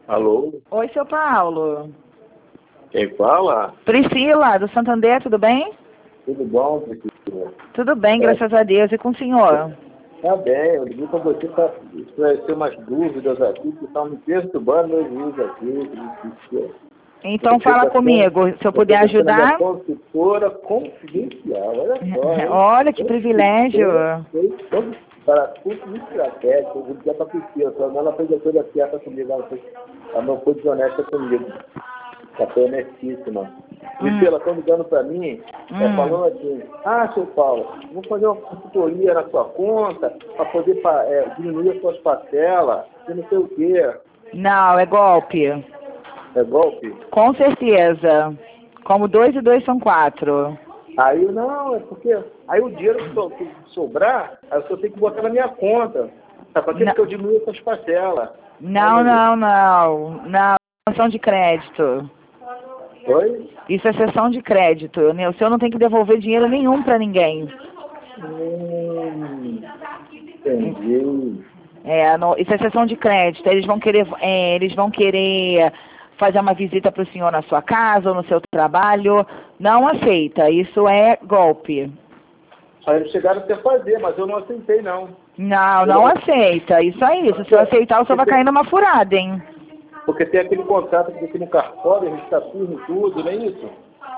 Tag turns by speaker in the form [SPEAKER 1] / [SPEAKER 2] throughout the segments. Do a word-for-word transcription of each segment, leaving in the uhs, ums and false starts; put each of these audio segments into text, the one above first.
[SPEAKER 1] Alô?
[SPEAKER 2] Oi, seu Paulo.
[SPEAKER 1] Quem fala?
[SPEAKER 2] Priscila, do Santander, tudo bem?
[SPEAKER 1] Tudo bom, Priscila?
[SPEAKER 2] Tudo bem,
[SPEAKER 1] É.
[SPEAKER 2] graças a Deus. E com o senhor?
[SPEAKER 1] Tá bem, eu liguei para você para esclarecer umas dúvidas aqui que estão me perturbando meus juízes aqui, Priscila.
[SPEAKER 2] Então fala comigo, se eu puder ajudar.
[SPEAKER 1] Consultora confidencial, olha só. Hein?
[SPEAKER 2] Olha que privilégio.
[SPEAKER 1] Para tudo muito estratégico, eu vou dizer para a Priscila, só ela fez a coisa certa comigo, ela, fez, ela não foi desonesta comigo. Ela foi honestíssima. Priscila, estão ligando para mim, hum. é, falando assim, ah, seu Paulo, vou fazer uma consultoria na sua conta para poder é, diminuir as suas parcelas, e não sei o quê.
[SPEAKER 2] Não, é golpe.
[SPEAKER 1] É golpe?
[SPEAKER 2] Com certeza. Como dois e dois são quatro.
[SPEAKER 1] Aí, não, é porque aí o dinheiro que, so, que sobrar, aí eu só tenho que botar na minha conta. Tá? Para que eu diminuo essas parcelas?
[SPEAKER 2] Não, não, não. Não, sessão de crédito.
[SPEAKER 1] Oi?
[SPEAKER 2] Isso é sessão de crédito. O senhor não tem que devolver dinheiro nenhum para ninguém.
[SPEAKER 1] Hum, entendi.
[SPEAKER 2] É, no, isso é sessão de crédito. Eles vão querer, é, eles vão querer fazer uma visita para o senhor na sua casa ou no seu trabalho. Não aceita. Isso é golpe.
[SPEAKER 1] Aí eles chegaram até a fazer, mas eu não aceitei, não.
[SPEAKER 2] Não, não eu... aceita. Isso aí. Se o senhor aceitar, o senhor vai cair numa furada, hein?
[SPEAKER 1] Porque tem aquele contrato que tem aqui no cartório, a gente está tudo, tudo, não é isso?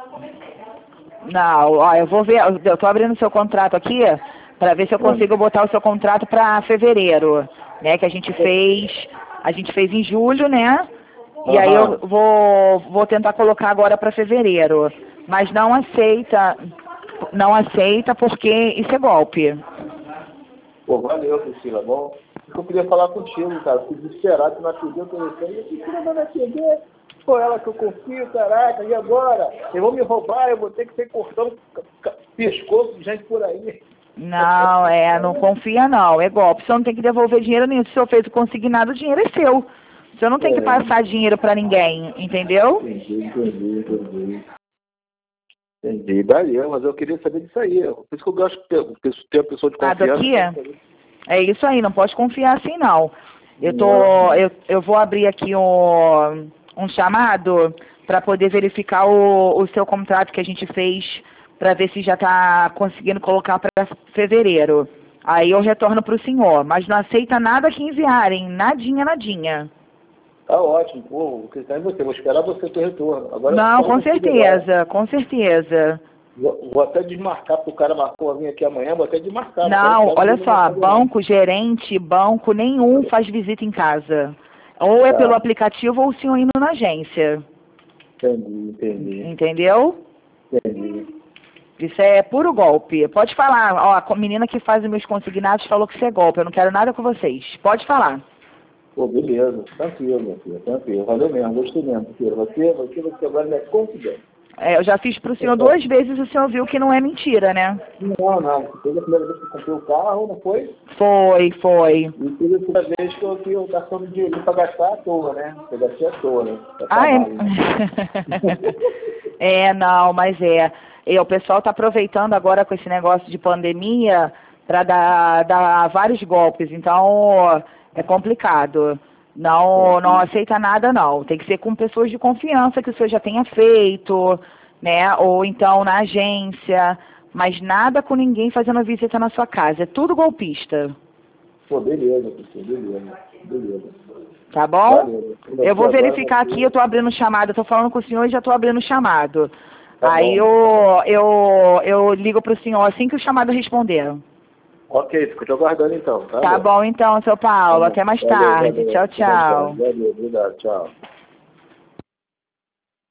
[SPEAKER 2] Não, ó, eu vou ver, eu tô abrindo o seu contrato aqui para ver se eu consigo botar o seu contrato para fevereiro, né? Que a gente fez, a gente fez em julho, né? E uhum. aí eu vou, vou tentar colocar agora para fevereiro. Mas não aceita, não aceita porque isso é golpe.
[SPEAKER 1] Pô, valeu, Priscila, bom. Eu queria falar contigo, cara. Fui desesperado, tu não atendeu o telefone. Eu disse, não vai atender. Foi ela que eu confio, caraca. E agora? Eu vou me roubar, eu vou ter que ser cortando pescoço de gente por aí.
[SPEAKER 2] Não, é, não confia não. É golpe. O senhor não tem que devolver dinheiro nenhum. Se o senhor fez o consignado, o dinheiro é seu. O senhor não tem é. que passar dinheiro pra ninguém, entendeu?
[SPEAKER 1] Entendi, entendi, entendi. Entendi, daí, mas eu queria saber disso aí. Por isso que eu gosto de ter a pessoa de confiança.
[SPEAKER 2] Aqui é? É isso aí, não pode confiar assim não. Eu tô, eu, eu vou abrir aqui um, um chamado para poder verificar o, o seu contrato que a gente fez para ver se já está conseguindo colocar para fevereiro. Aí eu retorno para o senhor, mas não aceita nada que enviarem, nadinha, nadinha.
[SPEAKER 1] Tá ótimo, pô, o que está em você, vou esperar você ter retorno. Agora,
[SPEAKER 2] não, com certeza, com certeza.
[SPEAKER 1] Vou, vou até desmarcar, porque o cara marcou a vir aqui amanhã, vou até desmarcar.
[SPEAKER 2] Não, olha só, banco, gerente, banco, nenhum faz visita em casa. Ou é tá. pelo aplicativo ou o senhor indo na agência.
[SPEAKER 1] Entendi, entendi.
[SPEAKER 2] Entendeu?
[SPEAKER 1] Entendi.
[SPEAKER 2] Isso é puro golpe. Pode falar, ó, a menina que faz os meus consignados falou que isso é golpe, eu não quero nada com vocês. Pode falar.
[SPEAKER 1] Pô, beleza, tranquilo, meu filho, tranquilo. Valeu mesmo, gostei mesmo, filho. Você, você, você agora me é confidente.
[SPEAKER 2] É, eu já fiz pro senhor duas vezes e o senhor viu que não é mentira, né?
[SPEAKER 1] Não, não. Foi a primeira vez que eu comprei o carro, não foi?
[SPEAKER 2] Foi, foi.
[SPEAKER 1] E foi a segunda vez que eu tinha gastando dinheiro para gastar à toa, né? Eu gastei à toa, né?
[SPEAKER 2] Ah, é? É, não, mas é. E o pessoal tá aproveitando agora com esse negócio de pandemia para dar, dar vários golpes. Então, é complicado. Não, não aceita nada, não. Tem que ser com pessoas de confiança que o senhor já tenha feito, né? Ou então na agência. Mas nada com ninguém fazendo visita na sua casa. É tudo golpista.
[SPEAKER 1] Pô, beleza, pessoal. Beleza. Beleza.
[SPEAKER 2] Tá bom? Valeu. Eu vou verificar aqui, eu tô abrindo chamado. Eu tô falando com o senhor e já tô abrindo chamado. Tá Aí eu, eu, eu ligo pro senhor assim que o chamado responder.
[SPEAKER 1] Ok, fico te aguardando então, tá?
[SPEAKER 2] Tá bom então, seu Paulo. Até mais
[SPEAKER 1] valeu,
[SPEAKER 2] tarde.
[SPEAKER 1] valeu.
[SPEAKER 2] Tchau, tchau.
[SPEAKER 1] Valeu, obrigado, tchau.